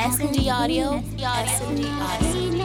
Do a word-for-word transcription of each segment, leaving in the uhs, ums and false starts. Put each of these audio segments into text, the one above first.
S and D Audio, S and D Audio.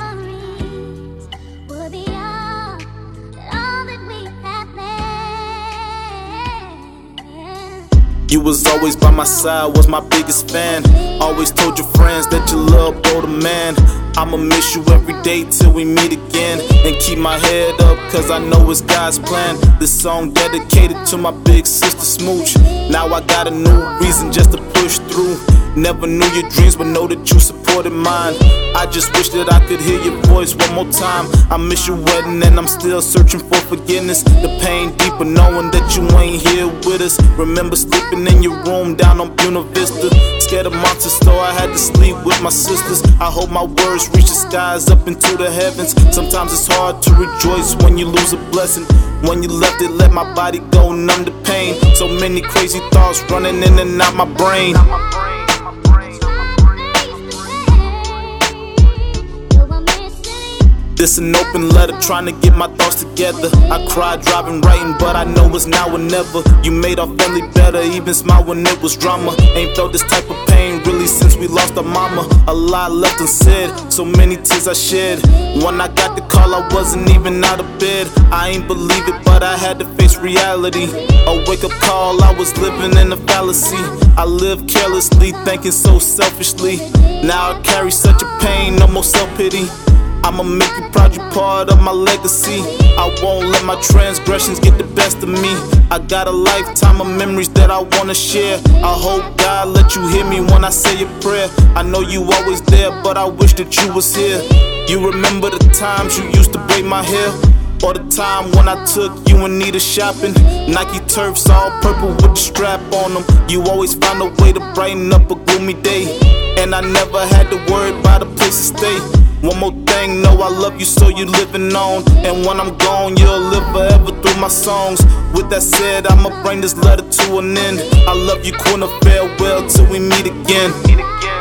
You was always by my side, was my biggest fan. Always told your friends that your love brought a man. I'ma miss you every day till we meet again. And keep my head up, cause I know it's God's plan. This song dedicated to my big sister Smooch. Now I got a new reason just to push through. Never knew your dreams, but know that you supported mine. I just wish that I could hear your voice one more time. I miss your wedding and I'm still searching for forgiveness. The pain deeper knowing that you ain't here with us. Remember sleeping in your room down on Buena Vista. Scared of monsters, so I had to sleep with my sisters. I hope my words reach the skies up into the heavens. Sometimes it's hard to rejoice when you lose a blessing. When you left it, let my body go numb to pain. So many crazy thoughts running in and out my brain. This an open letter trying to get my thoughts together. I cried driving, writing, but I know it's now or never. You made our family better, even smile when it was drama. Ain't felt this type of pain really since we lost our mama. A lot left unsaid, so many tears I shed. When I got the call, I wasn't even out of bed. I ain't believe it, but I had to face reality. A wake-up call, I was living in a fallacy. I lived carelessly, thinking so selfishly. Now I carry such a pain, no more self-pity. I'ma make you proud, you part of my legacy. I won't let my transgressions get the best of me. I got a lifetime of memories that I wanna share. I hope God let you hear me when I say a prayer. I know you always there, but I wish that you was here. You remember the times you used to braid my hair? Or the time when I took you and Nita shopping? Nike turfs all purple with the strap on them. You always find a way to brighten up a gloomy day. And I never had to worry about a place to stay. One more thing, know I love you, so you living on. And when I'm gone, you'll live forever through my songs. With that said, I'ma bring this letter to an end. I love you, Queen, farewell till we meet again.